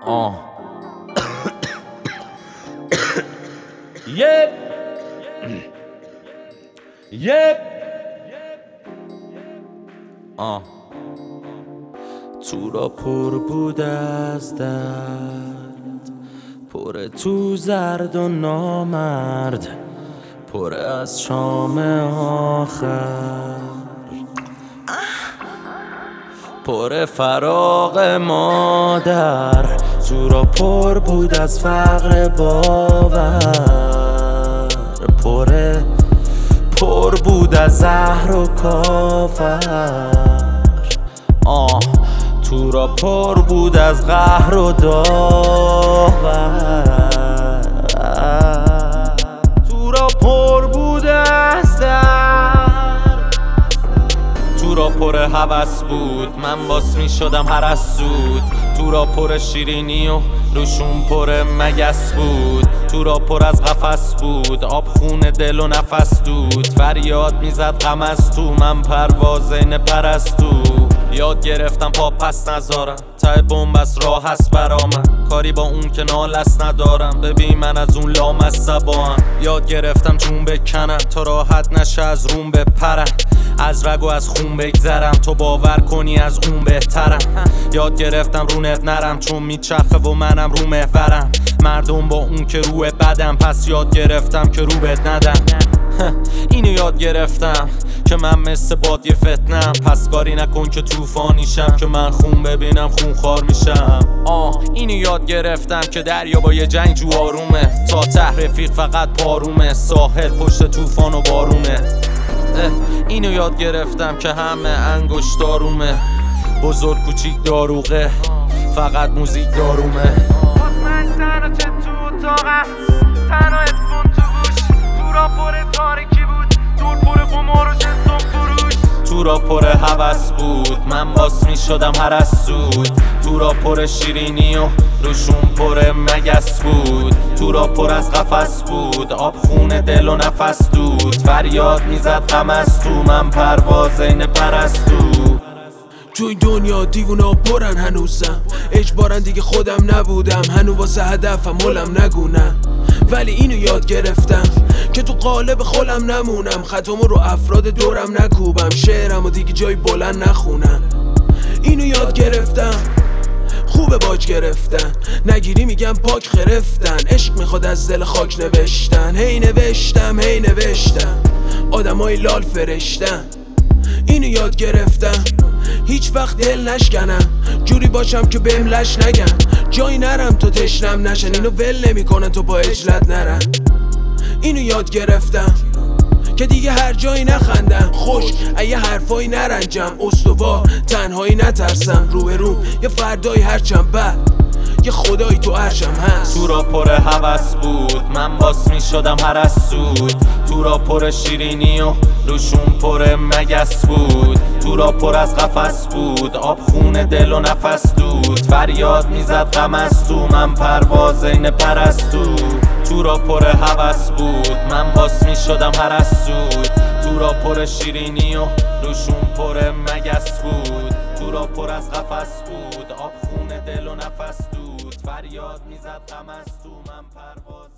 Yep. Yep. تو را پر بود از درد، پر تو زرد و نامرد، پر از شام آخر، پر فراق مادر. تو را پر بود از فقر باور، پر بود از زهر و کافر. تو را پر بود از قهر و داور، تو را پر بود از درد. تو را پر هوس بود، من باس می شدم هر از سود. تو را پر شیرینی و روشون پر مگس بود. تو را پر از قفس بود، آب خون دل و نفس دود. فریاد میزد غم از تو، من پروازین پرستو. یاد گرفتم پا پس نذارم، ته بنبست راه هست برا من. کاری با اون که نالست ندارم، ببین من از اون لامصبام. یاد گرفتم جون بکنم تا راحت نشه از روم بپرم. از رگ و از خون بگذرم تو باور کنی از اون بهترم. یاد گرفتم رونت نرم چون میچرخه و منم رو محورم. مردم با اون که روی بدم، پس یاد گرفتم که رو بد ندم. اینو یاد گرفتم که من مثل باد یه فتنم. پس کاری نکن که طوفانیشم، که من خون ببینم خون خوار میشم. اینو یاد گرفتم که دریا با یه جنگ جو آرومه. تا ته رفیق فقط پارومه، ساحل پشت طوفان و بارونه. اینو یاد گرفتم که همه انگشت دارومه. بزرگ کوچیک داروغه، فقط موزیک دارومه. من تنها چه تو اتاقم، تنها ادفون تو گوش. تو را پر تاریکی بود، دور پر قمار و جستم فروش. تو را پر هوس بود، من باس می شدم هر از سود. تو را پر شیرینی و روشون پر مگس بود. تو را پر از قفس بود، آب خون دل و نفس دود. فریاد میزد غم از تو، من پروازین پرستو. تو این دنیا دیوونا پرن هنوزم، اجبارن دیگه خودم نبودم. هنو واسه هدفم ملم نگونم، ولی اینو یاد گرفتم که تو قالب خولم نمونم. خطامو رو افراد دورم نکوبم، شعرمو دیگه جای بلند نخونم. اینو یاد گرفتم خوبه باج گرفتن، نگیری میگم پاک خرفتن. عشق میخواد از دل خاک نوشتن. هی نوشتم آدمای لال فرشتن. اینو یاد گرفتم هیچ وقت دل نشکنم، جوری باشم که بهم لش نگم. جایی نرم تو تشنم نشن، اینو ول نمیکنن تو با اجلت نرم. اینو یاد گرفتم که دیگه هر جایی نخندم، خوش یه حرفایی نرنجم. استوار تنهایی نترسم، رو یه فردایی هرچم بد یه خدایی تو عرشم هست. تو را پر هوس بود، من باس می شدم هر از سود. تو را پر شیرینی و روشون پر مگس بود. تو را پر از قفس بود، آب خون دل و نفس دود. فریاد میزد غم از تو، من پروازین پرستو. تو را پر هوس بود، من باس می شدم هر از سود. تو را پر شیرینی و روشون پر مگس بود. تو را پر از قفس بود، آب خون دل و نفس دود. فریاد میزد غم از تو، من پرواز